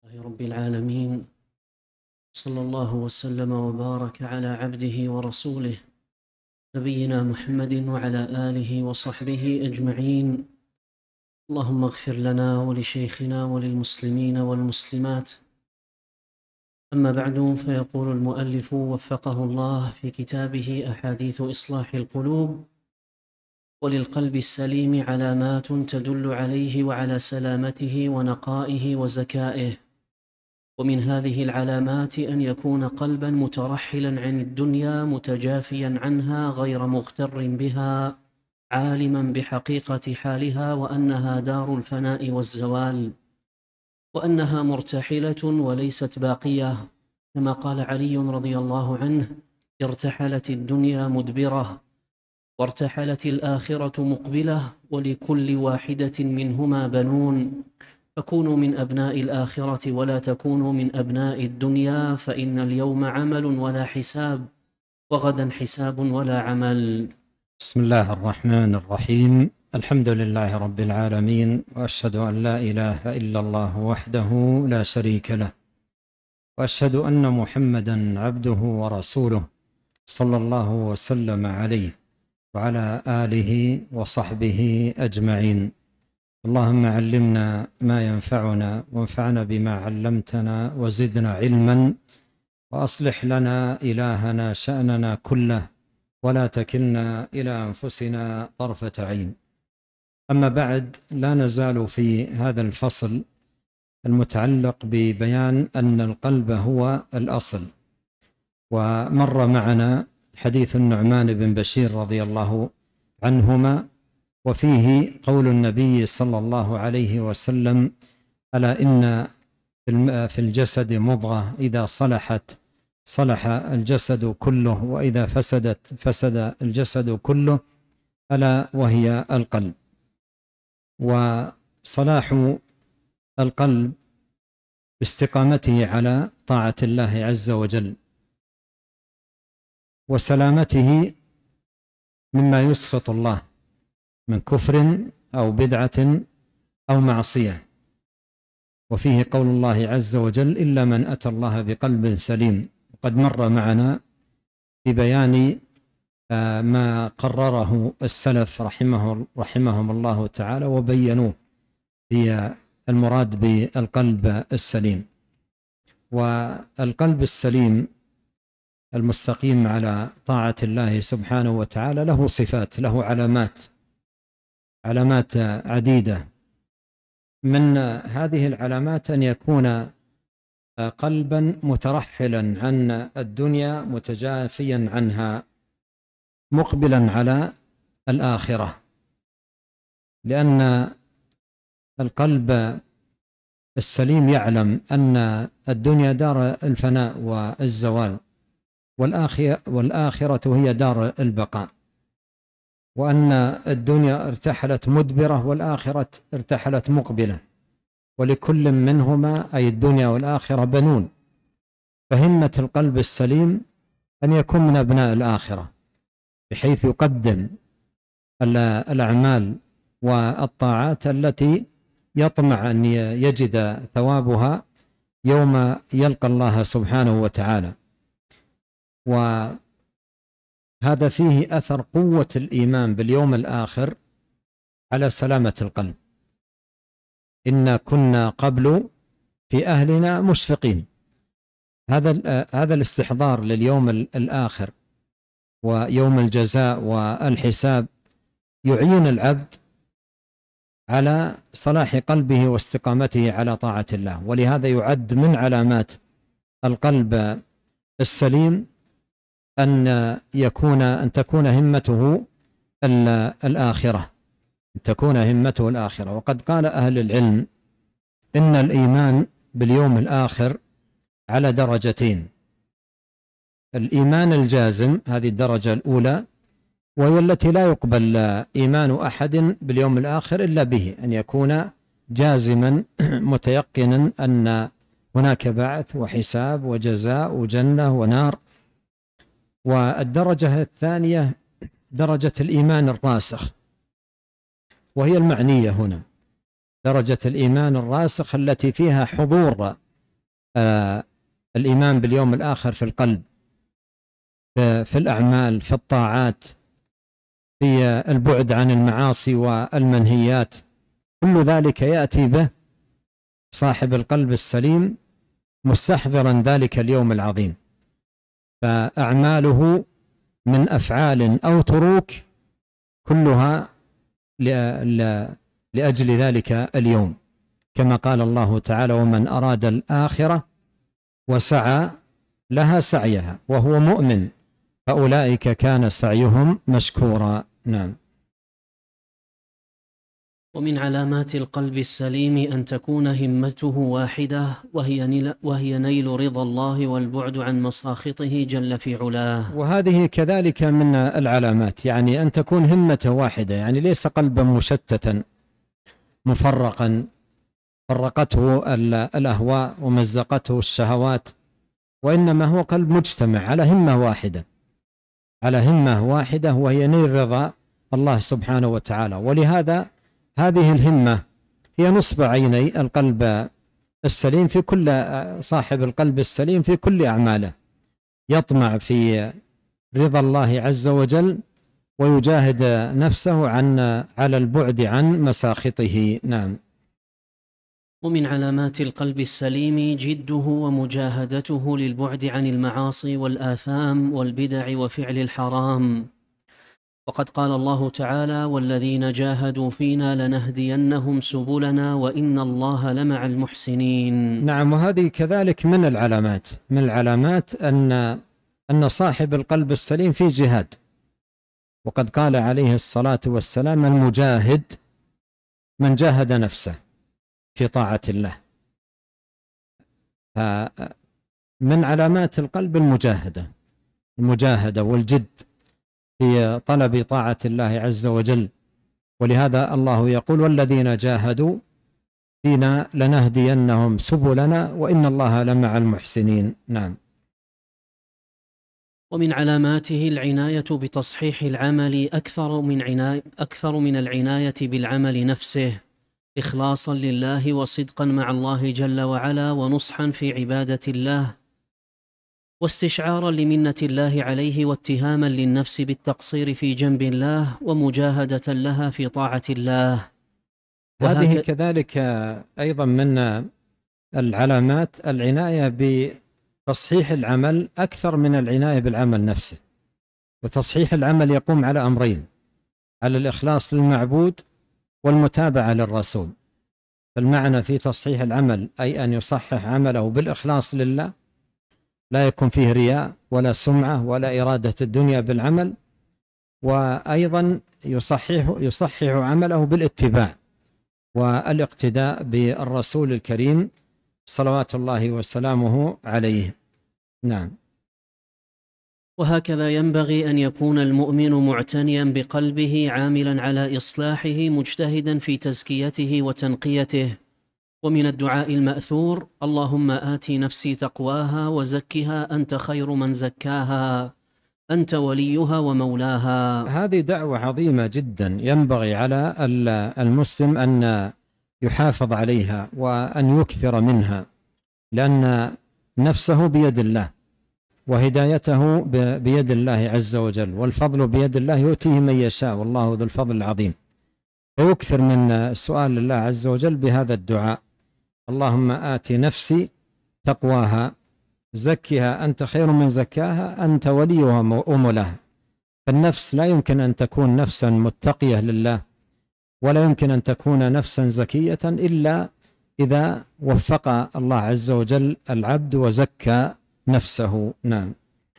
لله رب العالمين، صلى الله وسلم وبارك على عبده ورسوله نبينا محمد وعلى آله وصحبه أجمعين. اللهم اغفر لنا ولشيخنا وللمسلمين والمسلمات. أما بعد، فيقول المؤلف وفقه الله في كتابه أحاديث إصلاح القلوب: وللقلب السليم علامات تدل عليه وعلى سلامته ونقائه وزكائه، ومن هذه العلامات أن يكون قلبا مترحلا عن الدنيا متجافيا عنها غير مغتر بها، عالما بحقيقة حالها وأنها دار الفناء والزوال، وأنها مرتحلة وليست باقية، كما قال علي رضي الله عنه: ارتحلت الدنيا مدبرة وارتحلت الآخرة مقبلة، ولكل واحدة منهما بنون، فكونوا من أبناء الآخرة ولا تكونوا من أبناء الدنيا، فإن اليوم عمل ولا حساب، وغدا حساب ولا عمل. بسم الله الرحمن الرحيم. الحمد لله رب العالمين، وأشهد أن لا إله إلا الله وحده لا شريك له، وأشهد أن محمدا عبده ورسوله صلى الله وسلم عليه وعلى آله وصحبه أجمعين. اللهم علمنا ما ينفعنا وانفعنا بما علمتنا وزدنا علما، وأصلح لنا إلهنا شأننا كله، ولا تكلنا إلى أنفسنا طرفة عين. أما بعد، لا نزال في هذا الفصل المتعلق ببيان أن القلب هو الأصل، ومر معنا حديث النعمان بن بشير رضي الله عنهما، وفيه قول النبي صلى الله عليه وسلم: ألا إن في الجسد مضغة إذا صلحت صلح الجسد كله، وإذا فسدت فسد الجسد كله، ألا وهي القلب. وصلاح القلب باستقامته على طاعة الله عز وجل، وسلامته مما يسخط الله من كفر أو بدعة أو معصية. وفيه قول الله عز وجل: إلا من أتى الله بقلب سليم. قد مر معنا ببيان ما قرره السلف رحمهم الله تعالى، وبينوه هي المراد بالقلب السليم. والقلب السليم المستقيم على طاعة الله سبحانه وتعالى له صفات، له علامات عديدة. من هذه العلامات أن يكون قلبا مترحلا عن الدنيا متجافيا عنها مقبلا على الآخرة، لأن القلب السليم يعلم أن الدنيا دار الفناء والزوال، والآخرة هي دار البقاء، وأن الدنيا ارتحلت مدبرة والآخرة ارتحلت مقبلة، ولكل منهما أي الدنيا والآخرة بنون. فهمة القلب السليم أن يكون من أبناء الآخرة، بحيث يقدم الأعمال والطاعات التي يطمع أن يجد ثوابها يوم يلقى الله سبحانه وتعالى. وهذا فيه أثر قوة الإيمان باليوم الآخر على سلامة القلب. إنا كنا قبل في أهلنا مشفقين. هذا الاستحضار لليوم الآخر ويوم الجزاء والحساب يعين العبد على صلاح قلبه واستقامته على طاعة الله. ولهذا يعد من علامات القلب السليم أن تكون همته الآخرة، وقد قال أهل العلم إن الإيمان باليوم الآخر على درجتين: الإيمان الجازم، هذه الدرجة الأولى، وهي التي لا يقبل إيمان أحد باليوم الآخر إلا به، أن يكون جازما متيقنا أن هناك بعث وحساب وجزاء وجنة ونار. والدرجة الثانية درجة الإيمان الراسخ، وهي المعنية هنا، درجة الإيمان الراسخ التي فيها حضور الإيمان باليوم الآخر في القلب، في الأعمال، في الطاعات، في البعد عن المعاصي والمنهيات، كل ذلك يأتي به صاحب القلب السليم مستحضرا ذلك اليوم العظيم، فأعماله من أفعال أو تروك كلها لأجل ذلك اليوم، كما قال الله تعالى: ومن أراد الآخرة وسعى لها سعيها وهو مؤمن فأولئك كان سعيهم مشكورا. نعم. ومن علامات القلب السليم أن تكون همته واحدة، وهي نيل رضا الله والبعد عن مساخطه جل في علاه. وهذه كذلك من العلامات، يعني أن تكون همته واحدة، يعني ليس قلبا مشتتا مفرقا فرقته الأهواء ومزقته الشهوات، وإنما هو قلب مجتمع على همة واحدة، على همة واحدة، وهي نيل رضا الله سبحانه وتعالى. ولهذا هذه الهمة هي نصب عيني القلب السليم، في كل صاحب القلب السليم في كل أعماله يطمع في رضا الله عز وجل ويجاهد نفسه على البعد عن مساخطه. نعم. ومن علامات القلب السليم جده ومجاهدته للبعد عن المعاصي والآثام والبدع وفعل الحرام، وقد قال الله تعالى: والذين جاهدوا فينا لنهدينهم سبلنا وإن الله لمع المحسنين. نعم. وهذه كذلك من العلامات أن صاحب القلب السليم في جهاد، وقد قال عليه الصلاة والسلام: المجاهد من جاهد نفسه في طاعة الله. من علامات القلب المجاهدة والجد في طلب طاعة الله عز وجل، ولهذا الله يقول: والذين جاهدوا فينا لنهدينهم سبلنا وإن الله لمع المحسنين. نعم. ومن علاماته العناية بتصحيح العمل أكثر من العناية بالعمل نفسه، إخلاصا لله وصدقا مع الله جل وعلا، ونصحا في عبادة الله، واستشعارا لمنة الله عليه، واتهاما للنفس بالتقصير في جنب الله، ومجاهدة لها في طاعة الله. هذه كذلك أيضا من العلامات العناية بتصحيح العمل أكثر من العناية بالعمل نفسه. وتصحيح العمل يقوم على أمرين: على الإخلاص للمعبود والمتابعة للرسول. فالمعنى في تصحيح العمل أي أن يصحح عمله بالإخلاص لله، لا يكون فيه رياء ولا سمعة ولا إرادة الدنيا بالعمل، وأيضا يصحح عمله بالاتباع والاقتداء بالرسول الكريم صلوات الله وسلامه عليه. نعم. وهكذا ينبغي أن يكون المؤمن معتنيا بقلبه، عاملا على إصلاحه، مجتهدا في تزكيته وتنقيته. ومن الدعاء المأثور: اللهم آت نفسي تقواها وزكها أنت خير من زكاها أنت وليها ومولاها. هذه دعوة عظيمة جدا ينبغي على المسلم أن يحافظ عليها وأن يكثر منها، لأن نفسه بيد الله، وهدايته بيد الله عز وجل، والفضل بيد الله يؤتيه من يشاء، والله ذو الفضل العظيم. فيكثر من سؤال الله عز وجل بهذا الدعاء: اللهم آت نفسي تقواها زكها أنت خير من زكاها أنت وليها ومولاها. فالنفس لا يمكن أن تكون نفسا متقية لله، ولا يمكن أن تكون نفسا زكية إلا إذا وفق الله عز وجل العبد وزكى نفسه. نعم.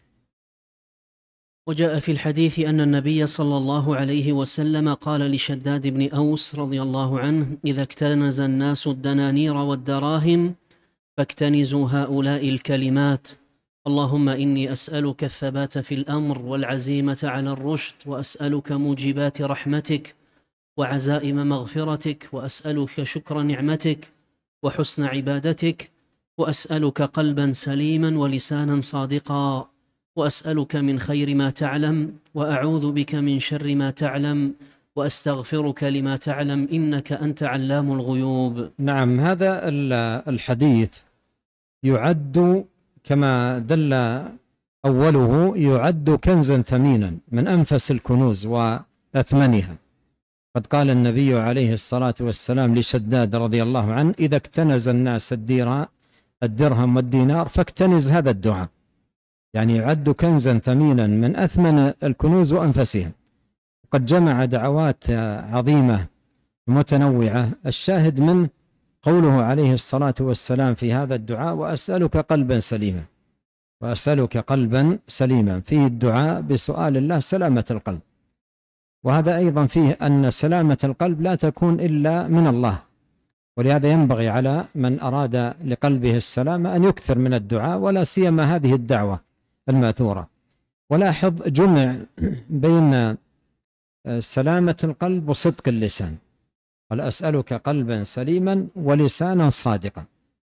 وجاء في الحديث أن النبي صلى الله عليه وسلم قال لشداد بن أوس رضي الله عنه: إذا اكتنز الناس الدنانير والدراهم فاكتنزوا هؤلاء الكلمات: اللهم إني أسألك الثبات في الأمر والعزيمة على الرشد، وأسألك موجبات رحمتك وعزائم مغفرتك، وأسألك شكر نعمتك وحسن عبادتك، وأسألك قلبا سليما ولسانا صادقا، وأسألك من خير ما تعلم، وأعوذ بك من شر ما تعلم، وأستغفرك لما تعلم إنك أنت علام الغيوب. نعم. هذا الحديث يعد كما دل أوله يعد كنزا ثمينا من أنفس الكنوز وأثمنها. قد قال النبي عليه الصلاة والسلام لشداد رضي الله عنه: إذا اكتنز الناس الدرهم والدينار فاكتنز هذا الدعاء. يعني يعد كنزا ثمينا من أثمن الكنوز وأنفسها. قد جمع دعوات عظيمة متنوعة، الشاهد من قوله عليه الصلاة والسلام في هذا الدعاء: وأسألك قلبا سليما. وأسألك قلبا سليما، فيه الدعاء بسؤال الله سلامة القلب، وهذا أيضا فيه أن سلامة القلب لا تكون إلا من الله، ولهذا ينبغي على من أراد لقلبه السلامة أن يكثر من الدعاء، ولا سيما هذه الدعوة الماثورة. ولاحظ جمع بين سلامة القلب وصدق اللسان، قال: أسألك قلبا سليما ولسانا صادقا،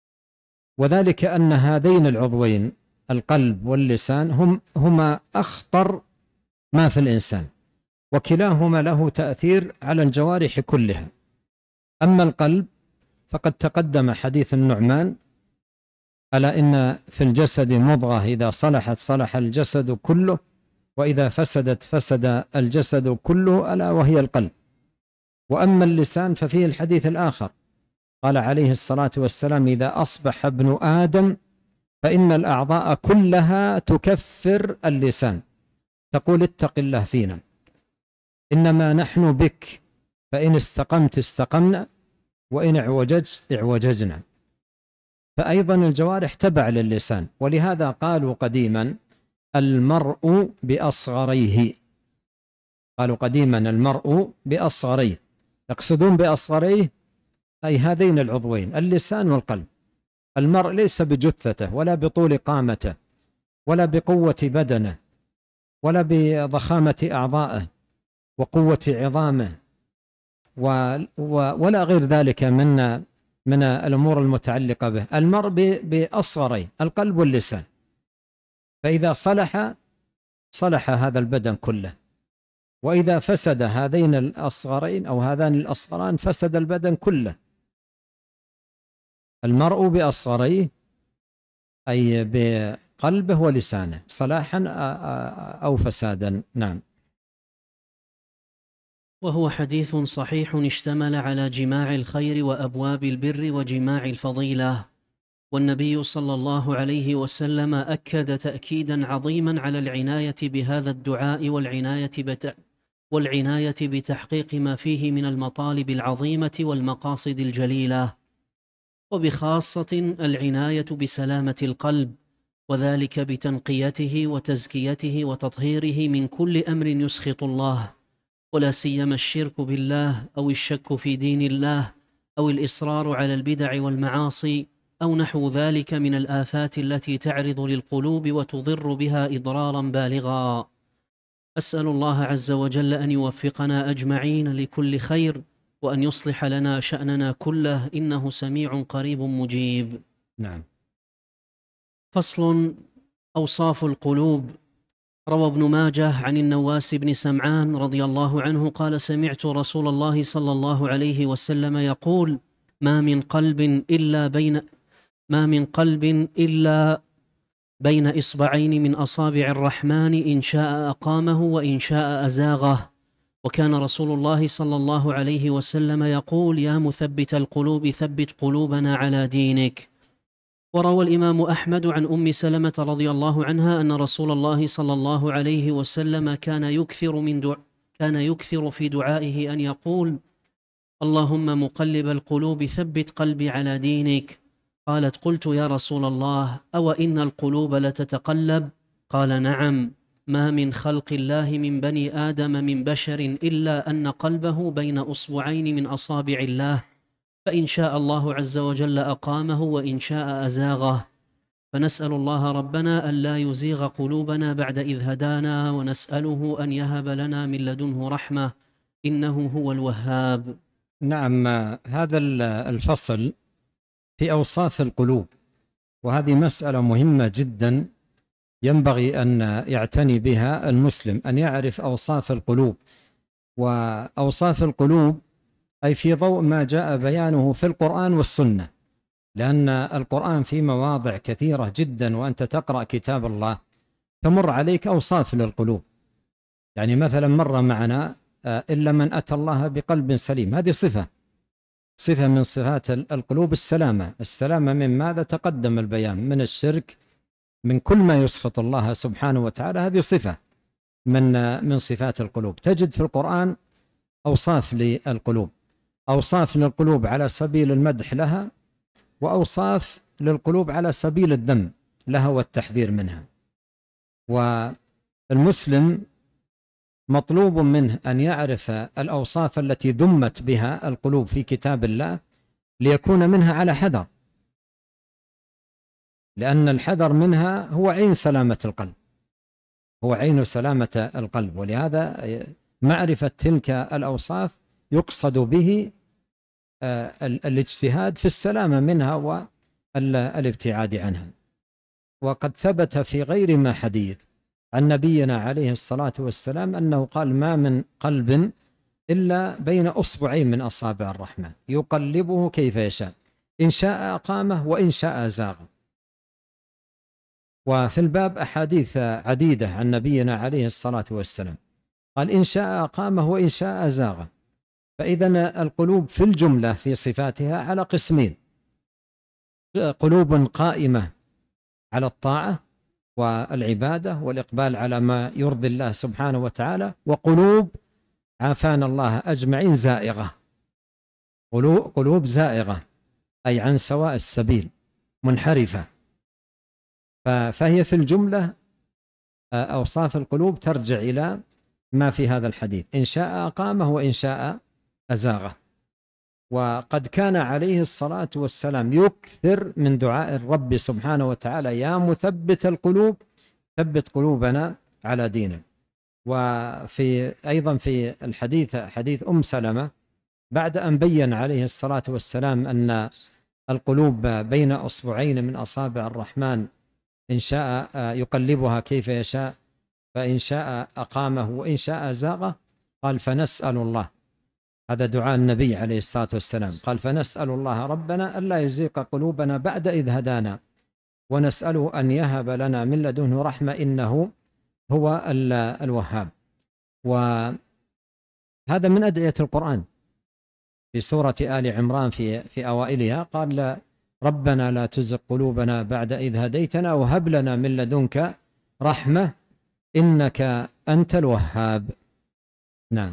وذلك أن هذين العضوين القلب واللسان هما أخطر ما في الإنسان، وكلاهما له تأثير على الجوارح كلها. أما القلب فقد تقدم حديث النعمان: ألا إن في الجسد مضغة إذا صلحت صلح الجسد كله، وإذا فسدت فسد الجسد كله، ألا وهي القلب. وأما اللسان ففيه الحديث الآخر، قال عليه الصلاة والسلام: إذا أصبح ابن آدم فإن الأعضاء كلها تكفر اللسان، تقول: اتق الله فينا، إنما نحن بك، فإن استقمت استقمنا، وإن اعوججت اعوججنا. فأيضا الجوارح تبع للسان، ولهذا قالوا قديما: المرء بأصغريه. قالوا قديما: المرء بأصغريه، يقصدون بأصغريه أي هذين العضوين اللسان والقلب. المرء ليس بجثته، ولا بطول قامته، ولا بقوة بدنه، ولا بضخامة أعضائه وقوة عظامه، ولا غير ذلك من الأمور المتعلقة به. المرء بأصغريه القلب واللسان، فإذا صلح هذا البدن كله، وإذا فسد هذين الأصغرين أو هذان الأصغران فسد البدن كله. المرء بأصغريه أي بقلبه ولسانه، صلاحا أو فسادا. نعم. وهو حديث صحيح اشتمل على جماع الخير وأبواب البر وجماع الفضيلة، والنبي صلى الله عليه وسلم أكد تأكيدا عظيما على العناية بهذا الدعاء والعناية بتحقيق ما فيه من المطالب العظيمة والمقاصد الجليلة، وبخاصة العناية بسلامة القلب، وذلك بتنقيته وتزكيته وتطهيره من كل أمر يسخط الله، ولا سيما الشرك بالله أو الشك في دين الله أو الإصرار على البدع والمعاصي أو نحو ذلك من الآفات التي تعرض للقلوب وتضر بها إضرارا بالغا. أسأل الله عز وجل أن يوفقنا أجمعين لكل خير، وأن يصلح لنا شأننا كله، إنه سميع قريب مجيب. نعم. فصل: أوصاف القلوب. روى ابن ماجه عن النواس بن سمعان رضي الله عنه قال: سمعت رسول الله صلى الله عليه وسلم يقول: ما من قلب إلا بين إصبعين من أصابع الرحمن، إن شاء أقامه وإن شاء أزاغه. وكان رسول الله صلى الله عليه وسلم يقول: يا مثبت القلوب ثبت قلوبنا على دينك. وروى الإمام أحمد عن أم سلمة رضي الله عنها أن رسول الله صلى الله عليه وسلم كان يكثر في دعائه أن يقول: اللهم مقلب القلوب ثبت قلبي على دينك. قالت: قلت يا رسول الله: أو إن القلوب لتتقلب؟ قال: نعم، ما من خلق الله من بني آدم من بشر إلا أن قلبه بين أصبعين من أصابع الله، فإن شاء الله عز وجل أقامه وإن شاء أزاغه. فنسأل الله ربنا ألا يزيغ قلوبنا بعد إذ هدانا، ونسأله أن يهب لنا من لدنه رحمة، إنه هو الوهاب. نعم. هذا الفصل في أوصاف القلوب، وهذه مسألة مهمة جدا ينبغي أن يعتني بها المسلم، أن يعرف أوصاف القلوب. وأوصاف القلوب أي في ضوء ما جاء بيانه في القرآن والسنة، لأن القرآن في مواضع كثيرة جدا وأنت تقرأ كتاب الله تمر عليك أوصاف للقلوب. يعني مثلا مر معنا إلا من أتى الله بقلب سليم، هذه صفة من صفات القلوب، السلامة من ماذا تقدم البيان، من الشرك، من كل ما يسخط الله سبحانه وتعالى. هذه صفة من صفات القلوب. تجد في القرآن أوصاف للقلوب، أوصاف للقلوب على سبيل المدح لها، وأوصاف للقلوب على سبيل الذم لها والتحذير منها. والمسلم مطلوب منه أن يعرف الأوصاف التي ذمت بها القلوب في كتاب الله ليكون منها على حذر، لأن الحذر منها هو عين سلامة القلب، هو عين سلامة القلب. ولهذا معرفة تلك الأوصاف يقصد به الاجتهاد في السلامة منها والابتعاد عنها. وقد ثبت في غير ما حديث عن نبينا عليه الصلاة والسلام أنه قال: ما من قلب إلا بين أصبعين من أصابع الرحمن يقلبه كيف يشاء، إن شاء أقامه وإن شاء زاغه. وفي الباب أحاديث عديدة عن نبينا عليه الصلاة والسلام قال: إن شاء أقامه وإن شاء زاغه. فإذا القلوب في الجملة في صفاتها على قسمين: قلوب قائمة على الطاعة والعبادة والإقبال على ما يرضي الله سبحانه وتعالى، وقلوب عافانا الله أجمعين زائغة، قلوب زائغة أي عن سواء السبيل، منحرفة. فهي في الجملة أوصاف القلوب ترجع إلى ما في هذا الحديث: إن شاء أقامه وإن شاء أزاغه. وقد كان عليه الصلاة والسلام يكثر من دعاء الرب سبحانه وتعالى: يا مثبت القلوب ثبت قلوبنا على دينك. وفي أيضا في الحديث حديث أم سلمة بعد أن بين عليه الصلاة والسلام أن القلوب بين أصبعين من أصابع الرحمن إن شاء يقلبها كيف يشاء، فإن شاء أقامه وإن شاء زاغه، قال: فنسأل الله، هذا دعاء النبي عليه الصلاة والسلام، قال: فنسأل الله ربنا ألا يزيغ قلوبنا بعد إذ هدانا، ونسأله أن يهب لنا من لدنه رحمة إنه هو الوهاب. وهذا من أدعية القرآن في سورة آل عمران في أوائلها قال: ربنا لا تزغ قلوبنا بعد إذ هديتنا وهب لنا من لدنك رحمة إنك أنت الوهاب. نعم.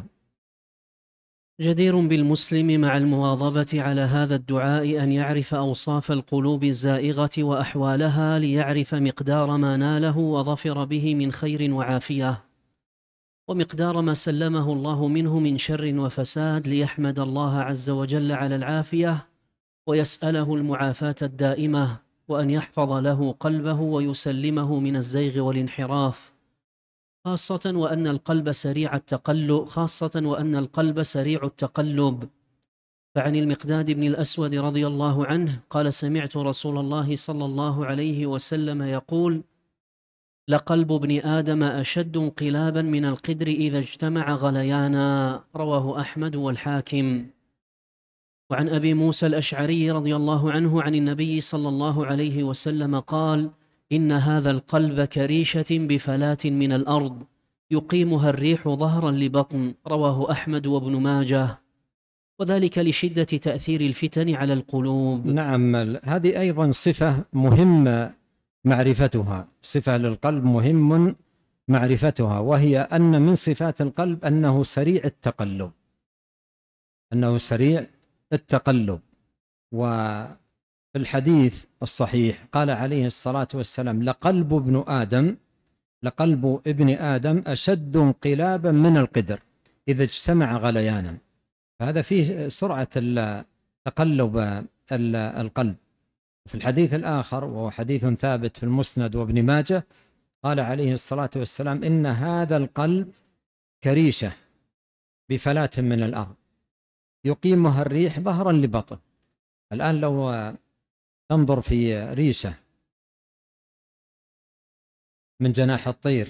جدير بالمسلم مع المواظبة على هذا الدعاء أن يعرف أوصاف القلوب الزائغة وأحوالها ليعرف مقدار ما ناله وظفر به من خير وعافية، ومقدار ما سلمه الله منه من شر وفساد، ليحمد الله عز وجل على العافية ويسأله المعافاة الدائمة، وأن يحفظ له قلبه ويسلمه من الزيغ والانحراف، خاصة وأن القلب سريع التقلب. فعن المقداد بن الأسود رضي الله عنه قال: سمعت رسول الله صلى الله عليه وسلم يقول: لقلب ابن آدم أشد انقلابا من القدر إذا اجتمع غليانا، رواه أحمد والحاكم. وعن أبي موسى الأشعري رضي الله عنه عن النبي صلى الله عليه وسلم قال: إن هذا القلب كريشة بفلاة من الأرض يقيمها الريح ظهرا لبطن، رواه أحمد وابن ماجه، وذلك لشدة تأثير الفتن على القلوب. نعم، هذه أيضا صفة مهم معرفتها، صفة للقلب مهم معرفتها، وهي أن من صفات القلب أنه سريع التقلب. وفي الحديث الصحيح قال عليه الصلاة والسلام: لقلب ابن آدم أشد انقلابا من القدر إذا اجتمع غليانا. فهذا فيه سرعة تقلب القلب. في الحديث الآخر وهو حديث ثابت في المسند وابن ماجه قال عليه الصلاة والسلام: إن هذا القلب كريشة بفلاة من الأرض يقيمها الريح ظهرا لبطن. الآن لو تنظر في ريشة من جناح الطير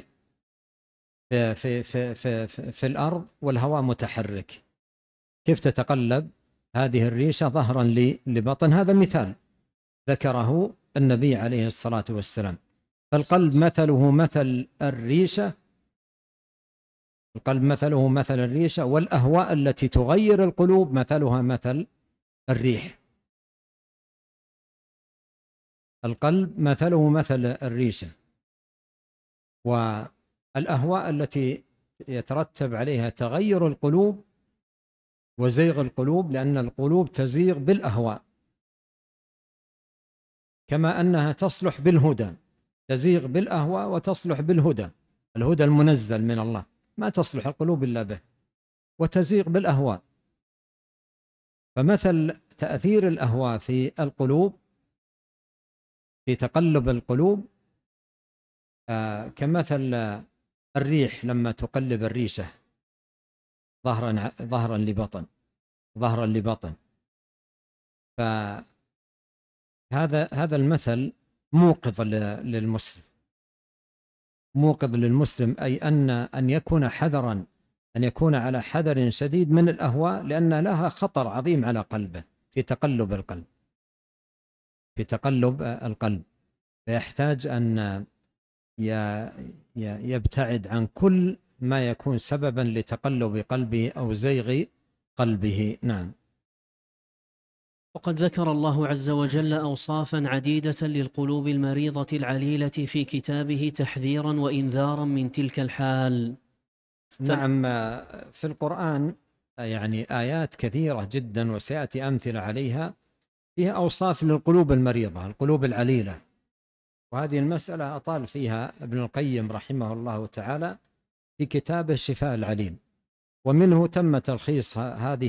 في الأرض والهواء متحرك، كيف تتقلب هذه الريشة ظهرا لبطن؟ هذا مثال. ذكره النبي عليه الصلاة والسلام. فالقلب مثله مثل الريشة، القلب مثله مثل الريشة، والأهواء التي تغير القلوب مثلها مثل الريح. القلب مثله مثل الريشة، والأهواء التي يترتب عليها تغير القلوب وزيغ القلوب، لأن القلوب تزيغ بالأهواء، كما أنها تصلح بالهدى، تزيغ بالأهواء وتصلح بالهدى، الهدى المنزل من الله، ما تصلح القلوب إلا به، وتزيغ بالأهواء. فمثل تأثير الأهواء في القلوب، في تقلب القلوب، كمثل الريح لما تقلب الريشة ظهرا لبطن، ظهرا لبطن. فهذا المثل موقظ للمسلم، موقظ للمسلم، أي أن يكون حذرا، أن يكون على حذر شديد من الأهواء، لأن لها خطر عظيم على قلبه في تقلب القلب، في تقلب القلب. فيحتاج أن يبتعد عن كل ما يكون سببا لتقلب قلبه أو زيغ قلبه. نعم. وقد ذكر الله عز وجل أوصافا عديدة للقلوب المريضة العليلة في كتابه تحذيرا وإنذارا من تلك الحال. نعم، في القرآن يعني آيات كثيرة جدا، وسيأتي أمثلة عليها، فيها أوصاف للقلوب المريضة، القلوب العليلة. وهذه المسألة أطال فيها ابن القيم رحمه الله تعالى في كتابه شفاء العليل، ومنه تم تلخيص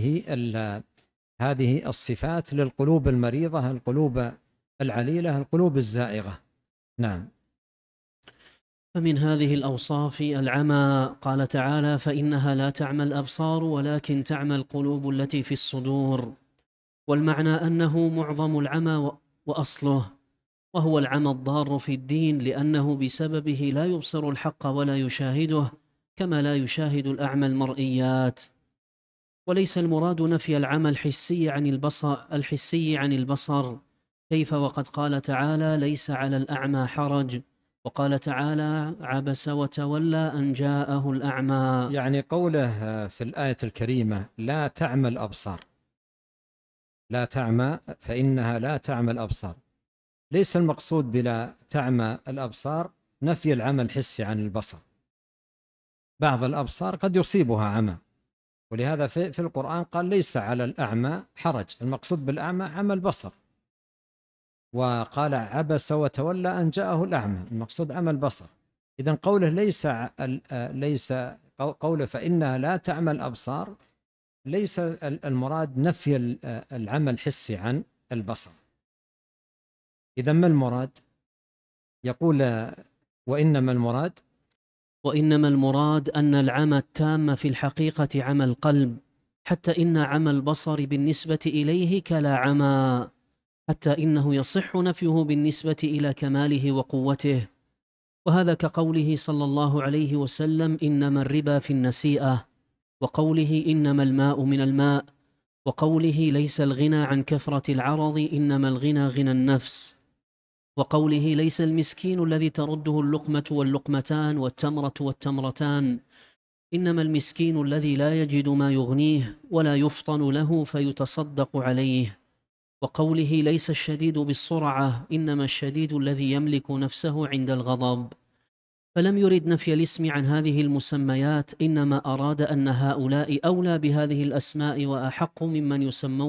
هذه الصفات للقلوب المريضة، القلوب العليلة، القلوب الزائغة. نعم. فمن هذه الأوصاف العمى، قال تعالى: فإنها لا تعمى الأبصار ولكن تعمى القلوب التي في الصدور. والمعنى أنه معظم العمى وأصله، وهو العمى الضار في الدين، لأنه بسببه لا يبصر الحق ولا يشاهده، كما لا يشاهد الأعمى المرئيات. وليس المراد نفي العمى الحسي عن البصر، كيف وقد قال تعالى: ليس على الأعمى حرج، وقال تعالى: عبس وتولى أن جاءه الأعمى. يعني قوله في الآية الكريمة لا تعمى الأبصار، لا تعمى، فإنها لا تعمى الأبصار، ليس المقصود بلا تعمى الأبصار نفي العمى الحسي عن البصر، بعض الأبصار قد يصيبها عمى، ولهذا في القرآن قال ليس على الأعمى حرج، المقصود بالأعمى عمى البصر. وقال عبس وتولى أن جاءه الأعمى، المقصود عمى البصر. إذن قوله ليس قوله فإنها لا تعمى الأبصار، ليس المراد نفي العمى الحسي عن البصر. إذن ما المراد؟ يقول وإنما المراد أن العمى التام في الحقيقة عمى القلب، حتى إن عمى البصر بالنسبة إليه كلا عمى، حتى إنه يصح نفيه بالنسبة إلى كماله وقوته. وهذا كقوله صلى الله عليه وسلم: إنما الربا في النسيئة، وقوله: إنما الماء من الماء، وقوله: ليس الغنى عن كثرة العرض، إنما الغنى غنى النفس، وقوله: ليس المسكين الذي ترده اللقمة واللقمتان والتمرة والتمرتان، إنما المسكين الذي لا يجد ما يغنيه ولا يفطن له فيتصدق عليه، وقوله: ليس الشديد بالسرعة، إنما الشديد الذي يملك نفسه عند الغضب. فلم يرد نفي الاسم عن هذه المسميات، إنما أراد أن هؤلاء أولى بهذه الأسماء وأحق ممن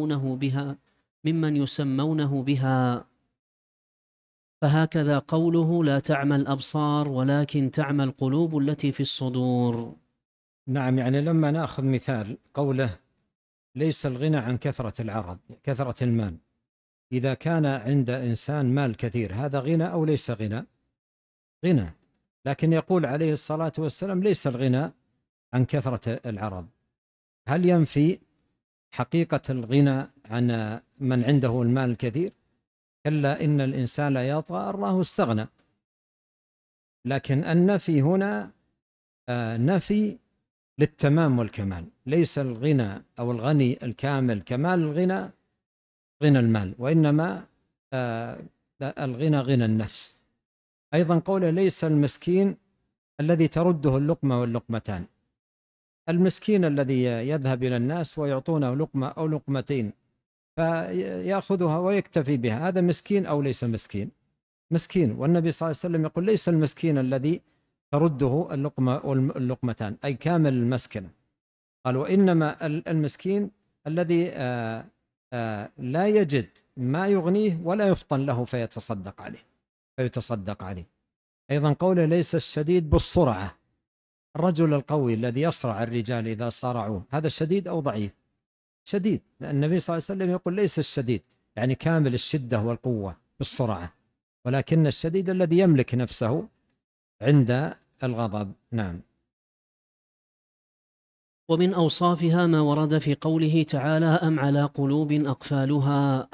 يسمونه بها. فهكذا قوله: لا تعمى الأبصار ولكن تعمى القلوب التي في الصدور. نعم، يعني لما نأخذ مثال قوله ليس الغنى عن كثرة العرض، كثرة المال، إذا كان عند إنسان مال كثير هذا غنى أو ليس غنى؟ غنى. لكن يقول عليه الصلاة والسلام ليس الغنى عن كثرة العرض. هل ينفي حقيقة الغنى عن من عنده المال الكثير؟ كلا إن الإنسان لا يطغى أن رآه استغنى. لكن النفي هنا نفي للتمام والكمال، ليس الغنى أو الغني الكامل كمال الغنى غنى المال، وإنما الغنى غنى النفس. أيضا قوله ليس المسكين الذي ترده اللقمة واللقمتان. المسكين الذي يذهب إلى الناس ويعطونه لقمة أو لقمتين فيأخذها ويكتفي بها، هذا مسكين أو ليس مسكين؟ مسكين. والنبي صلى الله عليه وسلم يقول ليس المسكين الذي ترده اللقمة واللقمتان، أي كامل المسكنة. قال وإنما المسكين الذي لا يجد ما يغنيه ولا يفطن له فيتصدق عليه. أيضا قوله ليس الشديد بالصرعة، الرجل القوي الذي يصرع الرجال إذا صارعوه، هذا شديد أو ضعيف؟ شديد. لأن النبي صلى الله عليه وسلم يقول ليس الشديد يعني كامل الشدة والقوة بالصرعة، ولكن الشديد الذي يملك نفسه عند الغضب. نعم. ومن أوصافها ما ورد في قوله تعالى أم على قلوب أقفالها،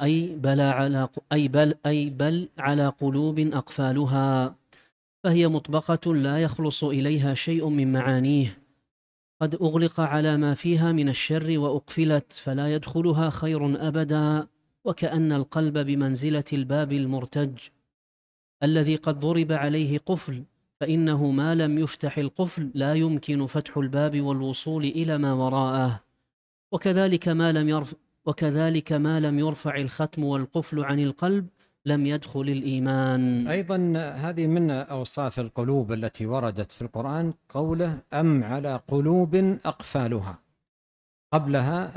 بل على قلوب أقفالها، فهي مطبقة لا يخلص إليها شيء من معانيه، قد أغلق على ما فيها من الشر وأقفلت فلا يدخلها خير أبدا، وكأن القلب بمنزلة الباب المرتج الذي قد ضرب عليه قفل، فإنه ما لم يفتح القفل لا يمكن فتح الباب والوصول إلى ما وراءه، وكذلك ما لم يرفع الختم والقفل عن القلب لم يدخل الإيمان. أيضا هذه من أوصاف القلوب التي وردت في القرآن قوله أم على قلوب أقفالها. قبلها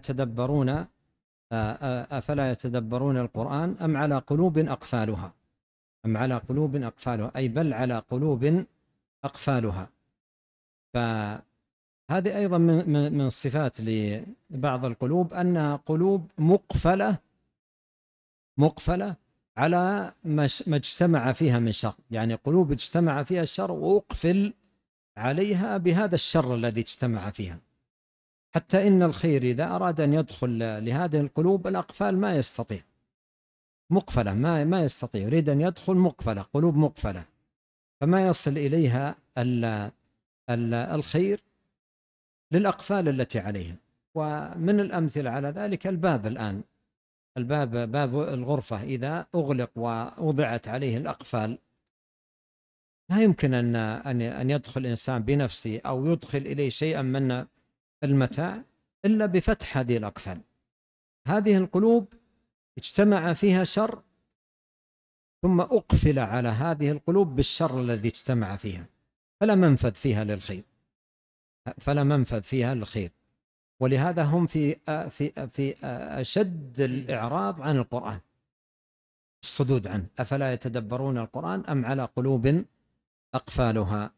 أفلا يتدبرون القرآن أم على قلوب أقفالها. أم على قلوب أقفالها أي بل على قلوب أقفالها. فهذه أيضا من صفات لبعض القلوب أنها قلوب مقفلة على ما اجتمع فيها من شر، يعني قلوب اجتمع فيها الشر وأقفل عليها بهذا الشر الذي اجتمع فيها، حتى إن الخير إذا أراد أن يدخل لهذه القلوب الأقفال ما يستطيع، مقفلة ما يستطيع، يريد أن يدخل مقفلة، قلوب مقفلة، فما يصل إليها الخير للأقفال التي عليها. ومن الأمثلة على ذلك الباب الآن، باب الغرفة إذا أغلق ووضعت عليه الأقفال لا يمكن أن يدخل إنسان بنفسه أو يدخل إليه شيئا من المتاع إلا بفتح هذه الأقفال. هذه القلوب اجتمع فيها شر ثم أقفل على هذه القلوب بالشر الذي اجتمع فيها، فلا منفذ فيها للخير. ولهذا هم في أشد الإعراض عن القرآن، الصدود عنه. أفلا يتدبرون القرآن أم على قلوب أقفالها.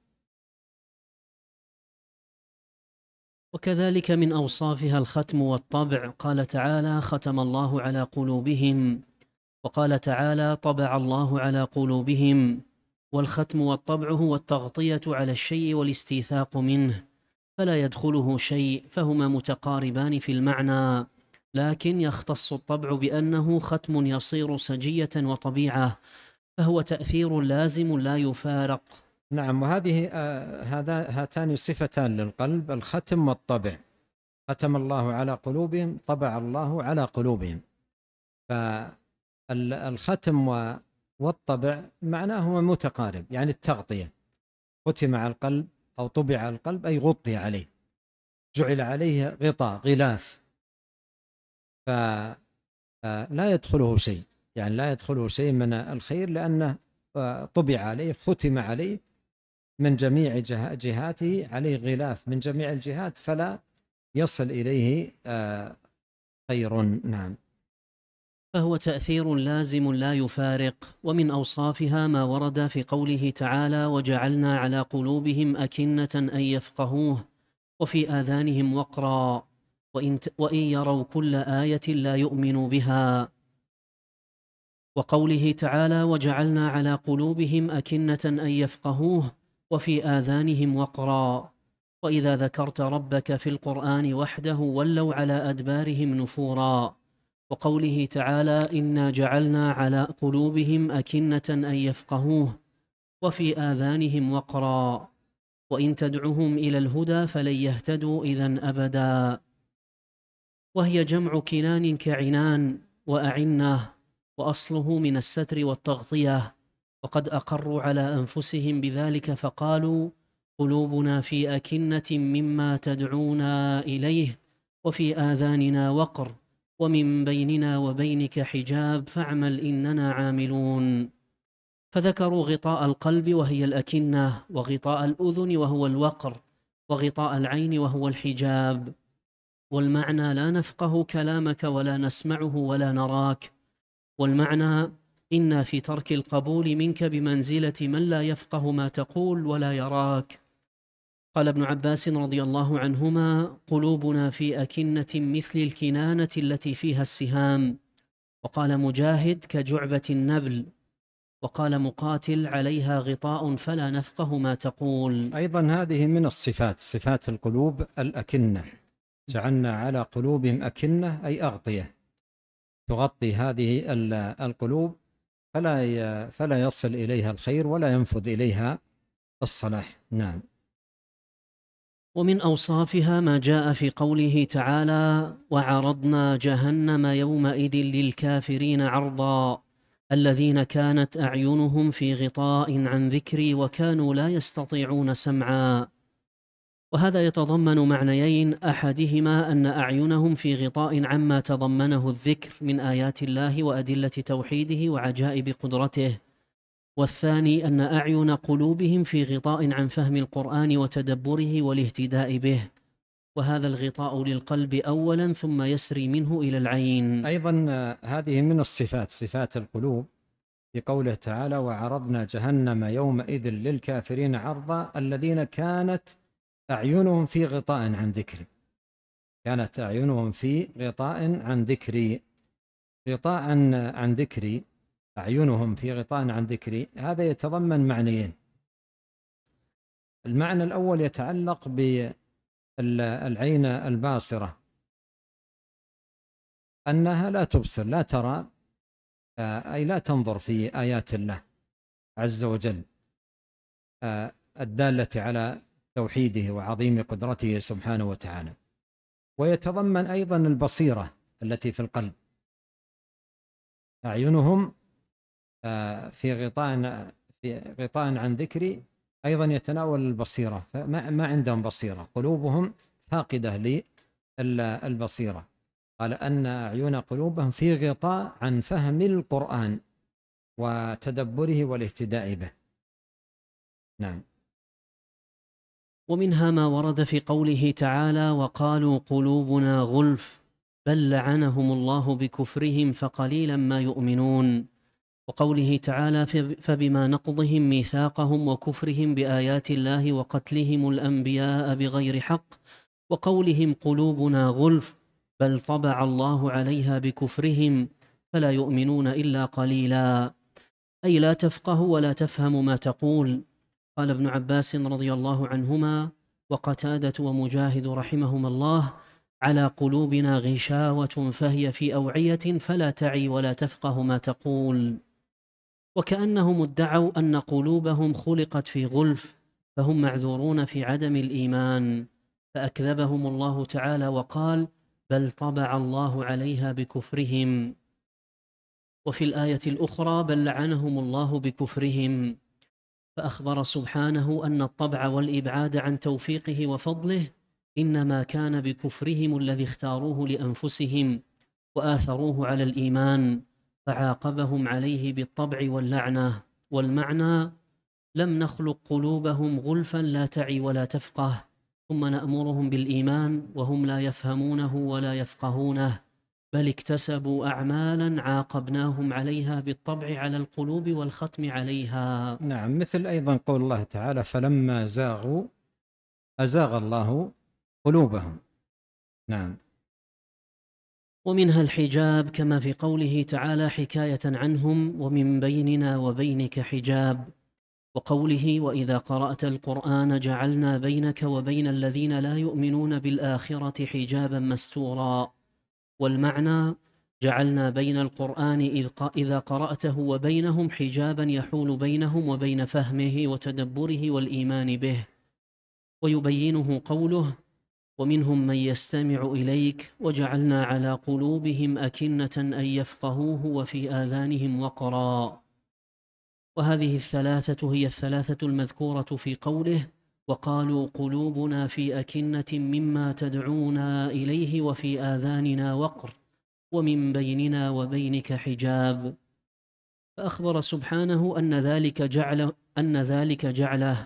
وكذلك من أوصافها الختم والطبع، قال تعالى ختم الله على قلوبهم، وقال تعالى طبع الله على قلوبهم. والختم والطبع هو التغطية على الشيء والاستيثاق منه فلا يدخله شيء، فهما متقاربان في المعنى، لكن يختص الطبع بأنه ختم يصير سجية وطبيعة، فهو تأثير لازم لا يفارق. نعم. وهذه هاتان صفتان للقلب، الختم والطبع. ختم الله على قلوبهم، طبع الله على قلوبهم. فالختم والطبع معناهما متقارب، يعني التغطية. ختم على القلب أو طبع على القلب أي غطي عليه، جعل عليه غطاء غلاف، فلا يدخله شيء، يعني لا يدخله شيء من الخير، لأنه طبع عليه، ختم عليه من جميع جهاته، عليه غلاف من جميع الجهات، فلا يصل إليه خير. نعم. فهو تأثير لازم لا يفارق. ومن أوصافها ما ورد في قوله تعالى وجعلنا على قلوبهم أكنة أن يفقهوه وفي آذانهم وقرا وإن يروا كل آية لا يؤمنوا بها. وقوله تعالى وجعلنا على قلوبهم أكنة أن يفقهوه وفي آذانهم وقرا، وإذا ذكرت ربك في القرآن وحده ولوا على أدبارهم نفورا. وقوله تعالى إنا جعلنا على قلوبهم أكنة أن يفقهوه وفي آذانهم وقرا وإن تدعهم إلى الهدى فلن يهتدوا إذن أبدا. وهي جمع كنان كعنان وأعنة، وأصله من الستر والتغطية، وقد أقروا على أنفسهم بذلك فقالوا: قلوبنا في أكنة مما تدعونا إليه وفي آذاننا وقر ومن بيننا وبينك حجاب فاعمل إننا عاملون. فذكروا غطاء القلب وهي الأكنة، وغطاء الأذن وهو الوقر، وغطاء العين وهو الحجاب. والمعنى: لا نفقه كلامك ولا نسمعه ولا نراك. والمعنى: إنا في ترك القبول منك بمنزلة من لا يفقه ما تقول ولا يراك. قال ابن عباس رضي الله عنهما: قلوبنا في أكنة مثل الكنانة التي فيها السهام. وقال مجاهد: كجعبة النبل. وقال مقاتل: عليها غطاء فلا نفقه ما تقول. أيضا هذه من الصفات، صفات القلوب الأكنة، جعلنا على قلوبهم أكنة أي أغطية تغطي هذه القلوب فلا يصل إليها الخير ولا ينفذ إليها الصلاح. نعم. ومن أوصافها ما جاء في قوله تعالى: وعرضنا جهنم يومئذ للكافرين عرضا الذين كانت أعينهم في غطاء عن ذكري وكانوا لا يستطيعون سمعا. وهذا يتضمن معنيين: أحدهما أن أعينهم في غطاء عما تضمنه الذكر من آيات الله وأدلة توحيده وعجائب قدرته، والثاني أن أعين قلوبهم في غطاء عن فهم القرآن وتدبره والاهتداء به، وهذا الغطاء للقلب أولا ثم يسري منه إلى العين. أيضا هذه من الصفات، صفات القلوب، في قوله تعالى: وعرضنا جهنم يومئذ للكافرين عرضا الذين كانت أعينهم في غطاء عن ذكري. كانت أعينهم في غطاء عن ذكري. غطاء عن ذكري، أعينهم في غطاء عن ذكري، هذا يتضمن معنيين. المعنى الأول يتعلق بالعين الباصرة، أنها لا تبصر، لا ترى، أي لا تنظر في آيات الله عز وجل الدالة على توحيده وعظيم قدرته سبحانه وتعالى. ويتضمن أيضا البصيرة التي في القلب. أعينهم في غطاء عن ذكري أيضا يتناول البصيرة، فما عندهم بصيرة، قلوبهم فاقدة للبصيرة. قال أن أعين قلوبهم في غطاء عن فهم القرآن وتدبره والاهتداء به. نعم. ومنها ما ورد في قوله تعالى: وقالوا قلوبنا غلف بل لعنهم الله بكفرهم فقليلا ما يؤمنون. وقوله تعالى: فبما نقضهم ميثاقهم وكفرهم بآيات الله وقتلهم الأنبياء بغير حق وقولهم قلوبنا غلف بل طبع الله عليها بكفرهم فلا يؤمنون إلا قليلا، أي لا تفقه ولا تفهم ما تقول. قال ابن عباس رضي الله عنهما وقتادة ومجاهد رحمهما الله: على قلوبنا غشاوة فهي في أوعية فلا تعي ولا تفقه ما تقول. وكأنهم ادعوا أن قلوبهم خلقت في غلف، فهم معذورون في عدم الإيمان، فأكذبهم الله تعالى وقال: بل طبع الله عليها بكفرهم. وفي الآية الأخرى: بل لعنهم الله بكفرهم. فأخبر سبحانه أن الطبع والإبعاد عن توفيقه وفضله إنما كان بكفرهم الذي اختاروه لأنفسهم وآثروه على الإيمان، فعاقبهم عليه بالطبع واللعنة. والمعنى: لم نخلق قلوبهم غلفا لا تعي ولا تفقه، ثم نأمرهم بالإيمان وهم لا يفهمونه ولا يفقهونه، بل اكتسبوا أعمالا عاقبناهم عليها بالطبع على القلوب والختم عليها. نعم. مثل أيضا قول الله تعالى: فلما زاغوا أزاغ الله قلوبهم. نعم. ومنها الحجاب كما في قوله تعالى حكاية عنهم: ومن بيننا وبينك حجاب. وقوله: وإذا قرأت القرآن جعلنا بينك وبين الذين لا يؤمنون بالآخرة حجابا مستورا. والمعنى: جعلنا بين القرآن إذا قرأته وبينهم حجابا يحول بينهم وبين فهمه وتدبره والإيمان به. ويبينه قوله: ومنهم من يستمع إليك وجعلنا على قلوبهم أكنة أن يفقهوه وفي آذانهم وقرا. وهذه الثلاثة هي الثلاثة المذكورة في قوله: وقالوا قلوبنا في أكنة مما تدعونا إليه وفي آذاننا وقر ومن بيننا وبينك حجاب. فأخبر سبحانه أن ذلك جعله،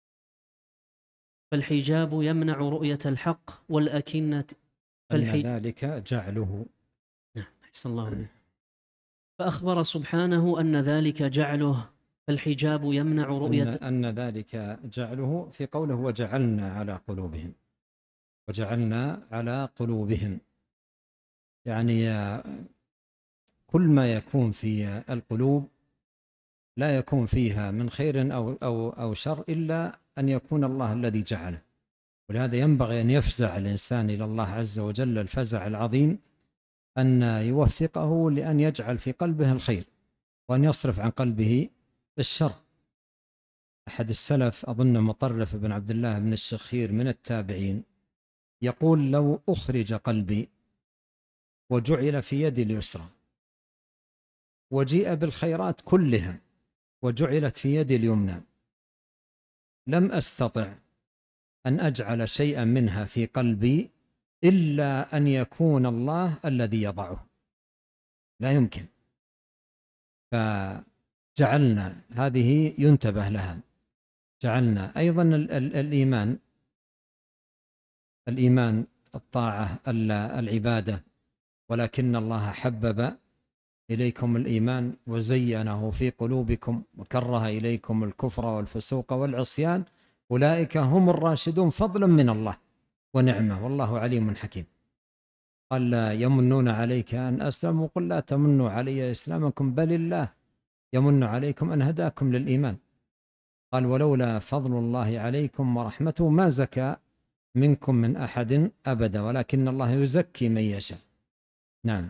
فالحجاب يمنع رؤية الحق والأكنة أن ذلك جعله. نعم، أحسن الله عليك. فأخبر سبحانه أن ذلك جعله، فالحجاب يمنع رؤية أن ذلك جعله في قوله وجعلنا على قلوبهم، وجعلنا على قلوبهم، يعني كل ما يكون في القلوب لا يكون فيها من خير أو شر إلا أن يكون الله الذي جعله. ولهذا ينبغي أن يفزع الإنسان إلى الله عز وجل الفزع العظيم، أن يوفقه لأن يجعل في قلبه الخير وأن يصرف عن قلبه الشر. أحد السلف أظن مطرف بن عبد الله بن الشخير من التابعين يقول: لو أخرج قلبي وجعل في يدي اليسرى وجيء بالخيرات كلها وجعلت في يدي اليمنى لم أستطع أن أجعل شيئا منها في قلبي إلا أن يكون الله الذي يضعه، لا يمكن. فجعلنا هذه ينتبه لها. جعلنا أيضا الإيمان الطاعة العبادة، ولكن الله حبب إليكم الإيمان وزينه في قلوبكم وكره إليكم الكفر والفسوق والعصيان أولئك هم الراشدون فضلا من الله ونعمة والله عليم حكيم. قال: لا يمنون عليك أن أسلموا، قل لا تمنوا علي إسلامكم بل الله يمن عليكم أن هداكم للإيمان. قال: ولولا فضل الله عليكم ورحمته ما زكى منكم من أحد أبدا ولكن الله يزكي من يشاء. نعم.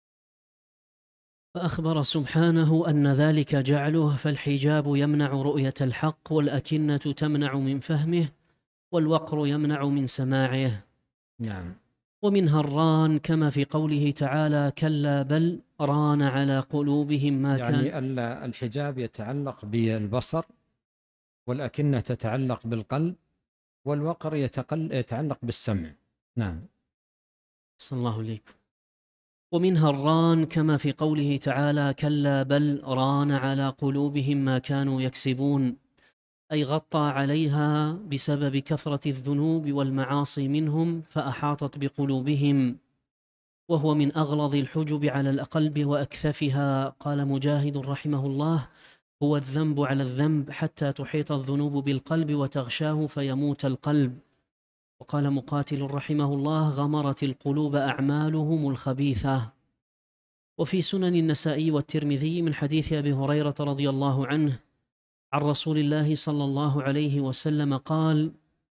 فأخبر سبحانه أن ذلك جعله، فالحجاب يمنع رؤية الحق والأكنة تمنع من فهمه والوقر يمنع من سماعه. نعم. ومنها الران كما في قوله تعالى: كلا بل ران على قلوبهم ما كان. يعني الحجاب يتعلق بالبصر، والأكنة تتعلق بالقلب، والوقر يتعلق بالسمع. نعم. صلى الله عليكم. ومنها الران كما في قوله تعالى: كلا بل ران على قلوبهم ما كانوا يكسبون، أي غطى عليها بسبب كثرة الذنوب والمعاصي منهم فأحاطت بقلوبهم، وهو من أغلظ الحجب على القلب وأكثفها. قال مجاهد رحمه الله: هو الذنب على الذنب حتى تحيط الذنوب بالقلب وتغشاه فيموت القلب. وقال مقاتل رحمه الله: غمرت القلوب أعمالهم الخبيثة. وفي سنن النسائي والترمذي من حديث أبي هريرة رضي الله عنه عن رسول الله صلى الله عليه وسلم قال: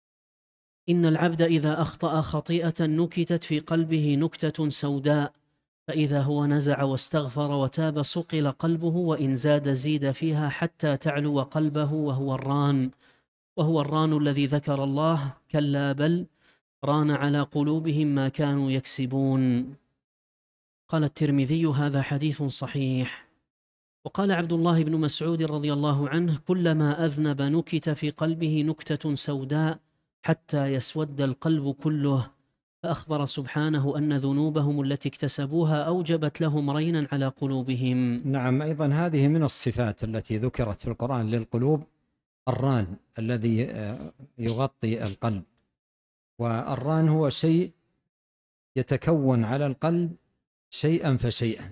إن العبد إذا أخطأ خطيئة نكتت في قلبه نكتة سوداء، فإذا هو نزع واستغفر وتاب صقل قلبه، وإن زاد زيد فيها حتى تعلو قلبه، وهو الران الذي ذكر الله: كلا بل ران على قلوبهم ما كانوا يكسبون. قال الترمذي: هذا حديث صحيح. وقال عبد الله بن مسعود رضي الله عنه: كلما أذنب نكت في قلبه نكتة سوداء حتى يسود القلب كله. فأخبر سبحانه أن ذنوبهم التي اكتسبوها أوجبت لهم رينا على قلوبهم. نعم. أيضا هذه من الصفات التي ذكرت في القرآن للقلوب، الران الذي يغطي القلب. والران هو شيء يتكون على القلب شيئا فشيئا،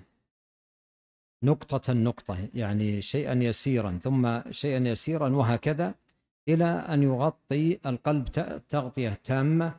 نقطة نقطة، يعني شيئا يسيرا ثم شيئا يسيرا وهكذا إلى أن يغطي القلب تغطية تامة،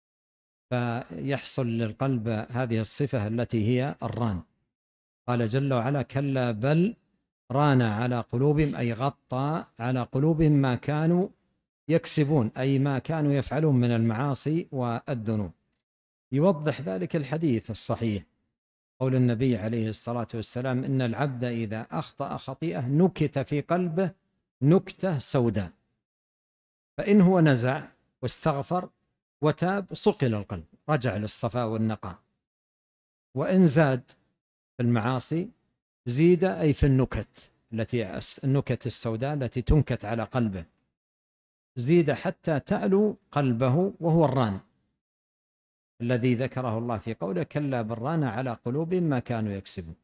فيحصل للقلب هذه الصفة التي هي الران. قال جل وعلا: كلا بل ران على قلوبهم، أي غطى على قلوبهم ما كانوا يكسبون، أي ما كانوا يفعلون من المعاصي والذنوب. يوضح ذلك الحديث الصحيح قول النبي عليه الصلاة والسلام: إن العبد إذا أخطأ خطيئة نكت في قلبه نكتة سوداء، فإن هو نزع واستغفر وتاب صقل القلب، رجع للصفاء والنقاء. وإن زاد في المعاصي زيد أي في النكت، النكت السوداء التي تنكت على قلبه، زيد حتى تعلو قلبه، وهو الران الذي ذكره الله في قوله كلا بران على قلوبهم ما كانوا يكسبون.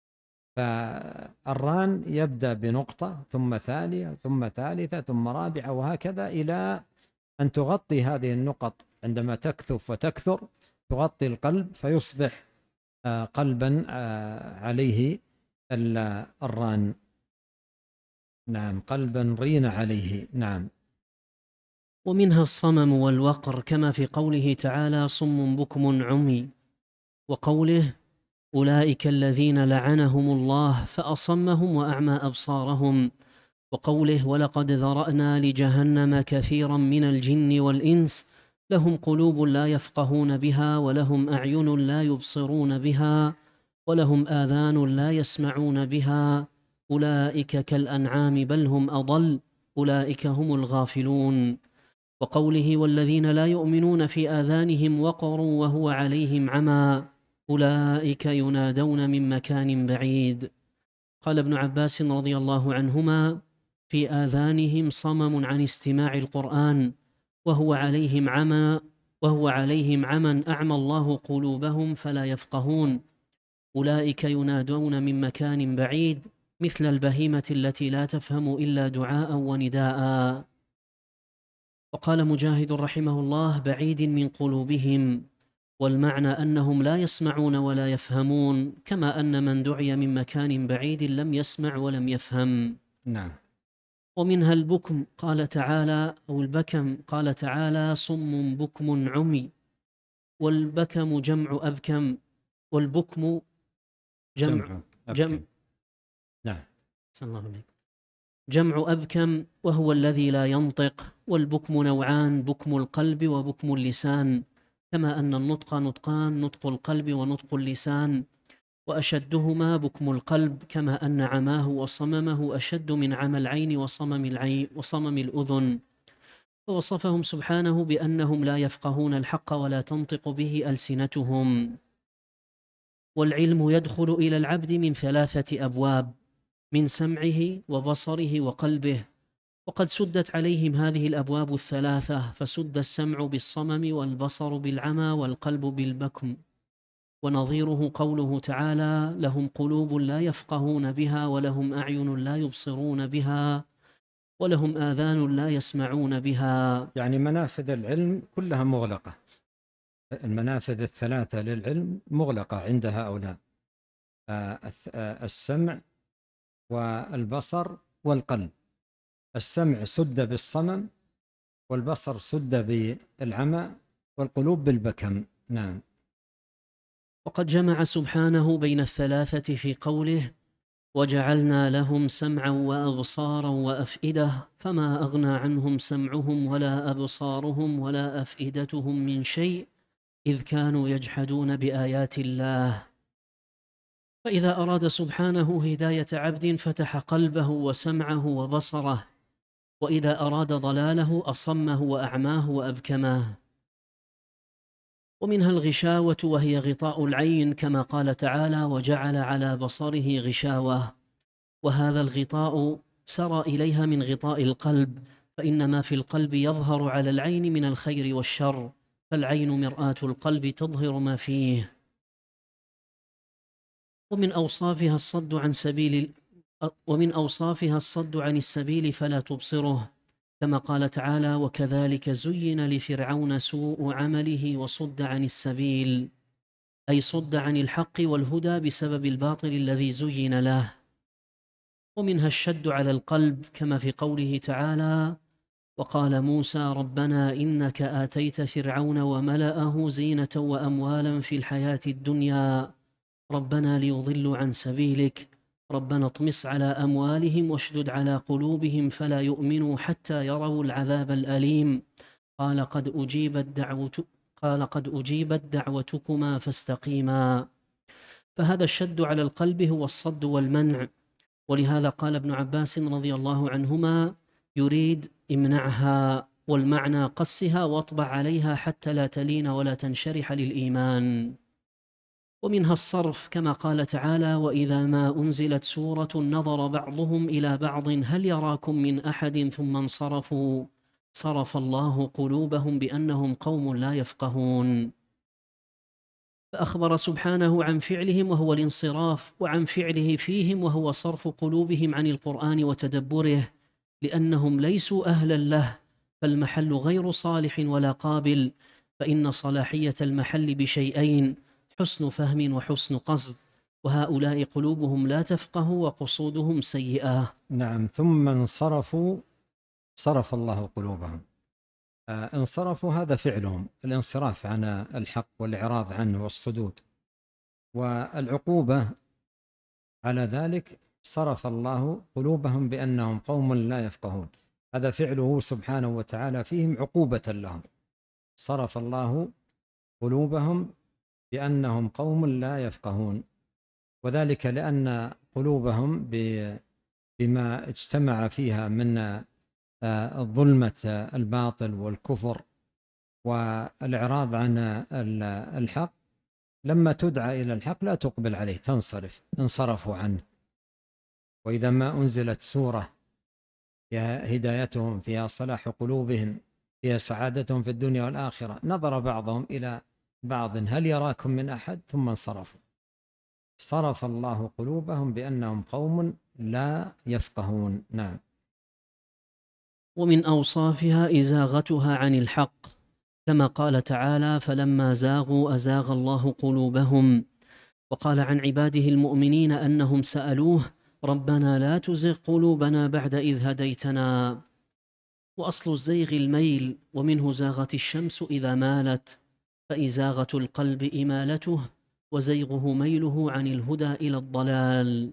فالران يبدأ بنقطة ثم ثانية ثم ثالثة ثم رابعة، وهكذا إلى أن تغطي هذه النقط عندما تكثف وتكثر تغطي القلب، فيصبح قلبا عليه الران. نعم، قلبا رين عليه. نعم. ومنها الصمم والوقر، كما في قوله تعالى صم بكم عمي، وقوله أولئك الذين لعنهم الله فأصمهم وأعمى أبصارهم، وقوله ولقد ذرأنا لجهنم كثيرا من الجن والإنس لهم قلوب لا يفقهون بها ولهم أعين لا يبصرون بها ولهم آذان لا يسمعون بها أولئك كالأنعام بل هم أضل أولئك هم الغافلون. وقوله والذين لا يؤمنون في آذانهم وقر وهو عليهم عمى أولئك ينادون من مكان بعيد. قال ابن عباس رضي الله عنهما في آذانهم صمم عن استماع القرآن وهو عليهم عمى أعمى الله قلوبهم فلا يفقهون أولئك ينادون من مكان بعيد مثل البهيمة التي لا تفهم إلا دعاء ونداء. وقال مجاهد رحمه الله بعيد من قلوبهم، والمعنى أنهم لا يسمعون ولا يفهمون، كما أن من دعي من مكان بعيد لم يسمع ولم يفهم. نعم. ومنها البكم قال تعالى أو البكم قال تعالى صم بكم عمي، والبكم جمع أبكم، والبكم جمع نعم. جمع أبكم وهو الذي لا ينطق. والبكم نوعان، بكم القلب وبكم اللسان، كما أن النطق نطقان، نطق القلب ونطق اللسان، وأشدهما بكم القلب، كما أن عماه وصممه أشد من عمى العين وصمم الأذن. فوصفهم سبحانه بأنهم لا يفقهون الحق ولا تنطق به ألسنتهم. والعلم يدخل إلى العبد من 3 أبواب، من سمعه وبصره وقلبه، وقد سدت عليهم هذه الأبواب 3، فسد السمع بالصمم والبصر بالعمى والقلب بالبكم. ونظيره قوله تعالى لهم قلوب لا يفقهون بها ولهم أعين لا يبصرون بها ولهم آذان لا يسمعون بها. يعني منافذ العلم كلها مغلقة، المنافذ 3 للعلم مغلقة عند هؤلاء، السمع والبصر والقلب. السمع سد بالصمم، والبصر سد بالعمى، والقلوب بالبكم. نعم. وقد جمع سبحانه بين 3 في قوله وجعلنا لهم سمعا وأبصارا وأفئدة فما أغنى عنهم سمعهم ولا أبصارهم ولا أفئدتهم من شيء إذ كانوا يجحدون بآيات الله. فإذا أراد سبحانه هداية عبد فتح قلبه وسمعه وبصره، وإذا أراد ضلاله أصمه وأعماه وأبكماه. ومنها الغشاوة وهي غطاء العين، كما قال تعالى وجعل على بصره غشاوة، وهذا الغطاء سرى إليها من غطاء القلب، فإن ما في القلب يظهر على العين من الخير والشر، فالعين مرآة القلب تظهر ما فيه. ومن أوصافها الصد عن السبيل فلا تبصره، كما قال تعالى وكذلك زين لفرعون سوء عمله وصد عن السبيل، أي صد عن الحق والهدى بسبب الباطل الذي زين له. ومنها الشد على القلب، كما في قوله تعالى وقال موسى ربنا إنك آتيت فرعون وملأه زينة وأموالا في الحياة الدنيا ربنا ليضلوا عن سبيلك ربنا اطمس على أموالهم واشدد على قلوبهم فلا يؤمنوا حتى يروا العذاب الأليم قال قد أجيبت دعوتكما فاستقيما. فهذا الشد على القلب هو الصد والمنع، ولهذا قال ابن عباس رضي الله عنهما يريد امنعها والمعنى قسها واطبع عليها حتى لا تلين ولا تنشرح للإيمان. ومنها الصرف كما قال تعالى: وإذا ما أنزلت سورة نظر بعضهم إلى بعض هل يراكم من أحد ثم انصرفوا صرف الله قلوبهم بأنهم قوم لا يفقهون. فأخبر سبحانه عن فعلهم وهو الانصراف، وعن فعله فيهم وهو صرف قلوبهم عن القرآن وتدبره، لأنهم ليسوا أهلا له، فالمحل غير صالح ولا قابل، فإن صلاحية المحل بشيئين: حسن فهم وحسن قصد، وهؤلاء قلوبهم لا تفقه وقصودهم سيئة. نعم. ثم انصرفوا صرف الله قلوبهم. انصرفوا هذا فعلهم، الانصراف عن الحق والإعراض عنه والصدود، والعقوبة على ذلك صرف الله قلوبهم بأنهم قوم لا يفقهون. هذا فعله سبحانه وتعالى فيهم عقوبة لهم. صرف الله قلوبهم بأنهم قوم لا يفقهون، وذلك لأن قلوبهم بما اجتمع فيها من ظلمة الباطل والكفر والإعراض عن الحق، لما تدعى إلى الحق لا تقبل عليه، تنصرف، انصرفوا عنه. وإذا ما أنزلت سورة فيها هدايتهم، فيها صلاح قلوبهم، فيها سعادتهم في الدنيا والآخرة، نظر بعضهم إلى بعض هل يراكم من أحد ثم انصرفوا. صرف الله قلوبهم بأنهم قوم لا يفقهون. نعم. ومن أوصافها إزاغتها عن الحق، كما قال تعالى: فلما زاغوا أزاغ الله قلوبهم. وقال عن عباده المؤمنين أنهم سألوه: ربنا لا تزغ قلوبنا بعد إذ هديتنا. وأصل الزيغ الميل، ومنه زاغت الشمس إذا مالت، فإزاغة القلب إمالته، وزيغه ميله عن الهدى إلى الضلال.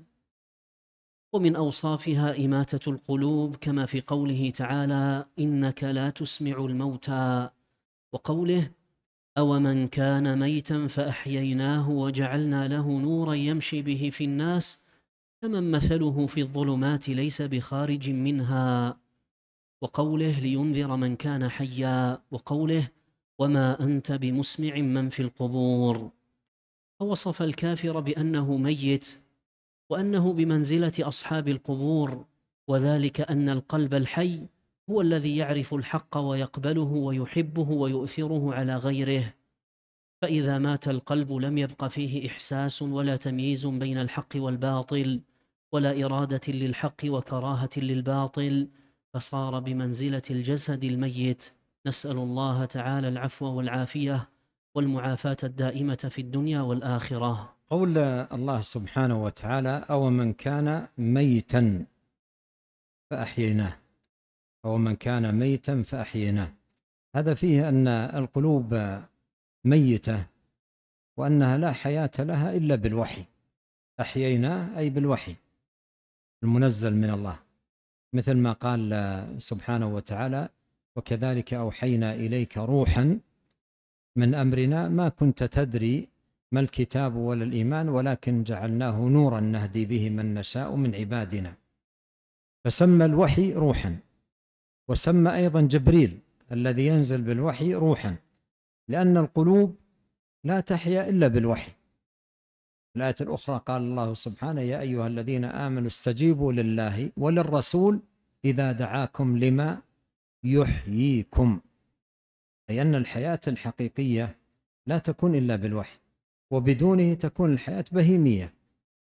ومن أوصافها إماتة القلوب، كما في قوله تعالى: إنك لا تسمع الموتى، وقوله: أومن كان ميتا فأحييناه وجعلنا له نورا يمشي به في الناس كمن مثله في الظلمات ليس بخارج منها، وقوله: لينذر من كان حيا، وقوله: وما أنت بمسمع من في القبور. فوصف الكافر بأنه ميت، وأنه بمنزلة أصحاب القبور، وذلك أن القلب الحي هو الذي يعرف الحق ويقبله ويحبه ويؤثره على غيره. فإذا مات القلب لم يبق فيه إحساس ولا تمييز بين الحق والباطل، ولا إرادة للحق وكراهة للباطل، فصار بمنزلة الجسد الميت. نسأل الله تعالى العفو والعافية والمعافاة الدائمة في الدنيا والآخرة. قول الله سبحانه وتعالى: أو من كان ميتا فأحييناه، أو من كان ميتا فأحييناه، هذا فيه أن القلوب ميتة، وأنها لا حياة لها إلا بالوحي. أحييناه أي بالوحي المنزل من الله، مثل ما قال سبحانه وتعالى: وكذلك أوحينا إليك روحا من أمرنا ما كنت تدري ما الكتاب ولا الإيمان ولكن جعلناه نورا نهدي به من نشاء من عبادنا. فسمى الوحي روحا، وسمى أيضا جبريل الذي ينزل بالوحي روحا، لأن القلوب لا تحيا إلا بالوحي. الآية الأخرى قال الله سبحانه: يا أيها الذين آمنوا استجيبوا لله وللرسول إذا دعاكم لما يحييكم، أي أن الحياة الحقيقية لا تكون إلا بالوحي، وبدونه تكون الحياة بهيمية.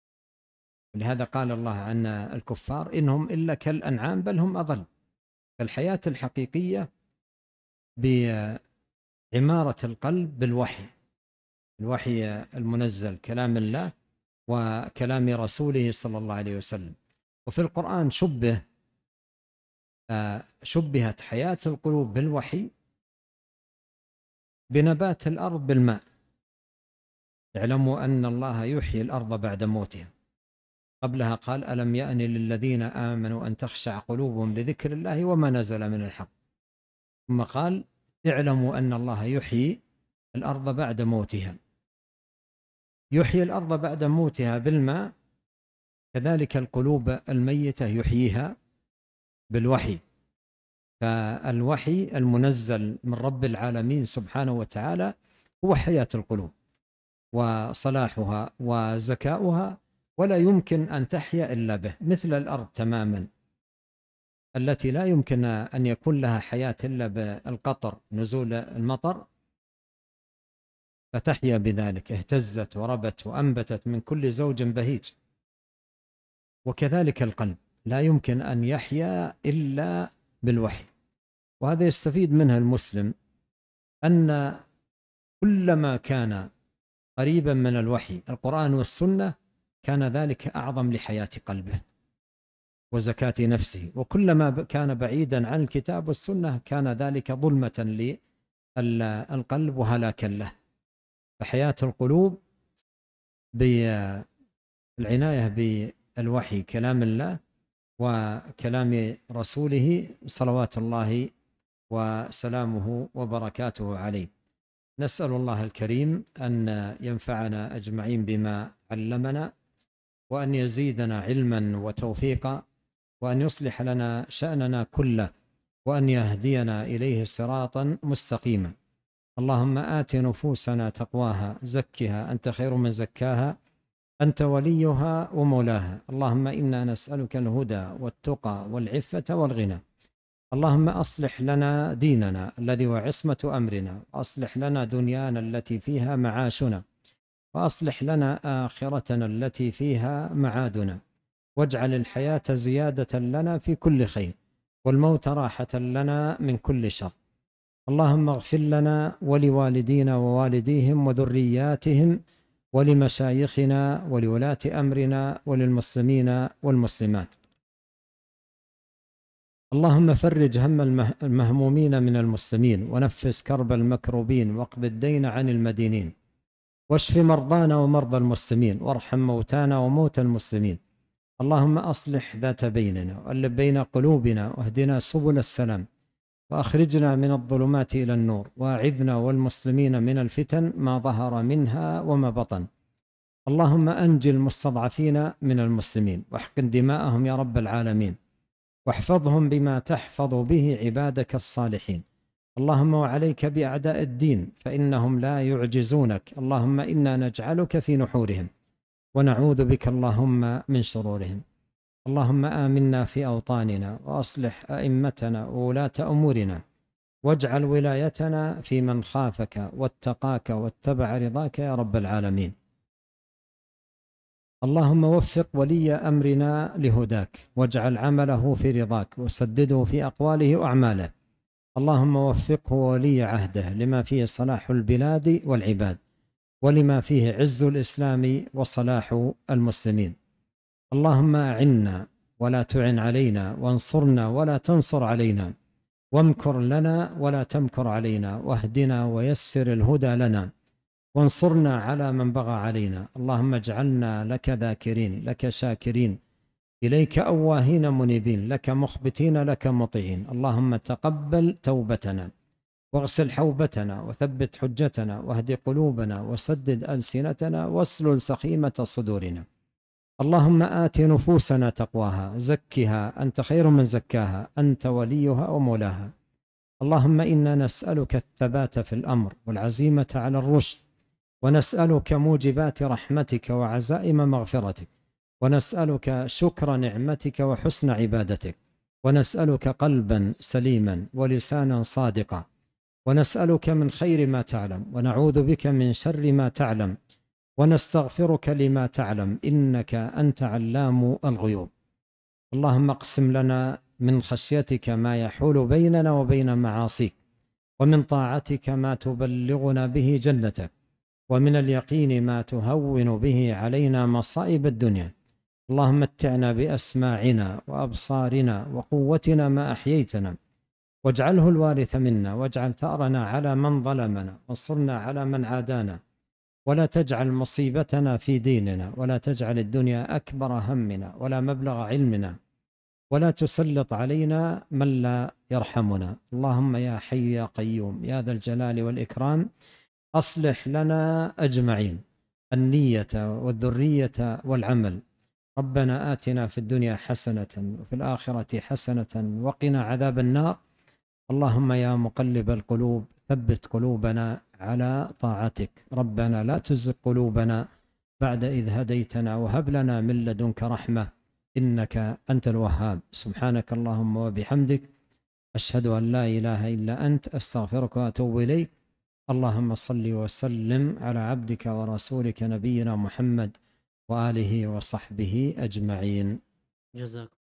لهذا قال الله عن الكفار: إنهم إلا كالأنعام بل هم أضل. فالحياة الحقيقية بعمارة القلب بالوحي، الوحي المنزل كلام الله وكلام رسوله صلى الله عليه وسلم. وفي القرآن شبهت حياة القلوب بالوحي بنبات الأرض بالماء. اعلموا أن الله يحيي الأرض بعد موتها. قبلها قال: ألم يأن للذين آمنوا أن تخشع قلوبهم لذكر الله وما نزل من الحق. ثم قال: اعلموا أن الله يحيي الأرض بعد موتها. يحيي الأرض بعد موتها بالماء، كذلك القلوب الميتة يحييها بالوحي. فالوحي المنزل من رب العالمين سبحانه وتعالى هو حياة القلوب وصلاحها وزكاؤها، ولا يمكن أن تحيا إلا به، مثل الأرض تماما التي لا يمكن أن يكون لها حياة إلا بالقطر، نزول المطر فتحيا بذلك، اهتزت وربت وأنبتت من كل زوج بهيج. وكذلك القلب لا يمكن أن يحيا إلا بالوحي. وهذا يستفيد منه المسلم أن كلما كان قريبا من الوحي القرآن والسنة كان ذلك أعظم لحياة قلبه وزكاة نفسه، وكلما كان بعيدا عن الكتاب والسنة كان ذلك ظلمة للقلب وهلاكا له. فحياة القلوب بالعناية بالوحي، كلام الله وكلام رسوله صلوات الله وسلامه وبركاته عليه. نسأل الله الكريم أن ينفعنا أجمعين بما علمنا، وأن يزيدنا علما وتوفيقا، وأن يصلح لنا شأننا كله، وأن يهدينا إليه صراطا مستقيما. اللهم آت نفوسنا تقواها، زكها أنت خير من زكاها، أنت وليها ومولاها. اللهم إنا نسألك الهدى والتقى والعفة والغنى. اللهم أصلح لنا ديننا الذي هو عصمة أمرنا، وأصلح لنا دنيانا التي فيها معاشنا، وأصلح لنا آخرتنا التي فيها معادنا، واجعل الحياة زيادة لنا في كل خير، والموت راحة لنا من كل شر. اللهم اغفر لنا ولوالدينا ووالديهم وذرياتهم ولمشايخنا ولولاة أمرنا وللمسلمين والمسلمات. اللهم فرج هم المهمومين من المسلمين، ونفس كرب المكروبين، واقض الدين عن المدينين، واشف مرضانا ومرضى المسلمين، وارحم موتانا وموتى المسلمين. اللهم أصلح ذات بيننا، وألف بين قلوبنا، واهدنا سبل السلام، وأخرجنا من الظلمات إلى النور، وأعذنا والمسلمين من الفتن ما ظهر منها وما بطن. اللهم أنجي المستضعفين من المسلمين، واحقن دماءهم يا رب العالمين، واحفظهم بما تحفظ به عبادك الصالحين. اللهم وعليك بأعداء الدين فإنهم لا يعجزونك. اللهم إنا نجعلك في نحورهم، ونعوذ بك اللهم من شرورهم. اللهم آمنا في أوطاننا، وأصلح أئمتنا وولاة أمورنا، واجعل ولايتنا في من خافك واتقاك واتبع رضاك يا رب العالمين. اللهم وفق ولي أمرنا لهداك، واجعل عمله في رضاك، وسدده في أقواله وأعماله. اللهم وفقه ولي عهده لما فيه صلاح البلاد والعباد، ولما فيه عز الإسلام وصلاح المسلمين. اللهم أعنا ولا تعن علينا، وانصرنا ولا تنصر علينا، وامكر لنا ولا تمكر علينا، واهدنا ويسر الهدى لنا، وانصرنا على من بغى علينا. اللهم اجعلنا لك ذاكرين، لك شاكرين، إليك أواهين منيبين، لك مخبتين، لك مطيعين. اللهم تقبل توبتنا، واغسل حوبتنا، وثبت حجتنا، واهد قلوبنا، وسدد ألسنتنا، واسلل سخيمة صدورنا. اللهم آت نفوسنا تقواها، زكها أنت خير من زكاها، أنت وليها ومولاها. اللهم إنا نسألك الثبات في الأمر والعزيمة على الرشد، ونسألك موجبات رحمتك وعزائم مغفرتك، ونسألك شكر نعمتك وحسن عبادتك، ونسألك قلبا سليما ولسانا صادقا، ونسألك من خير ما تعلم، ونعوذ بك من شر ما تعلم، ونستغفرك لما تعلم، إنك أنت علام الغيوب. اللهم اقسم لنا من خشيتك ما يحول بيننا وبين معاصيك، ومن طاعتك ما تبلغنا به جنتك، ومن اليقين ما تهون به علينا مصائب الدنيا. اللهم متعنا بأسماعنا وأبصارنا وقوتنا ما أحييتنا، واجعله الوارث منا، واجعل ثأرنا على من ظلمنا، وانصرنا على من عادانا، ولا تجعل مصيبتنا في ديننا، ولا تجعل الدنيا أكبر همنا ولا مبلغ علمنا، ولا تسلط علينا من لا يرحمنا. اللهم يا حي يا قيوم يا ذا الجلال والإكرام، أصلح لنا أجمعين النية والذرية والعمل. ربنا آتنا في الدنيا حسنة وفي الآخرة حسنة وقنا عذاب النار. اللهم يا مقلب القلوب ثبت قلوبنا على طاعتك. ربنا لا تزغ قلوبنا بعد إذ هديتنا وهب لنا من لدنك رحمة إنك أنت الوهاب. سبحانك اللهم وبحمدك أشهد أن لا إله إلا أنت أستغفرك وأتوب إليك. اللهم صل وسلم على عبدك ورسولك نبينا محمد وآله وصحبه أجمعين. جزاكم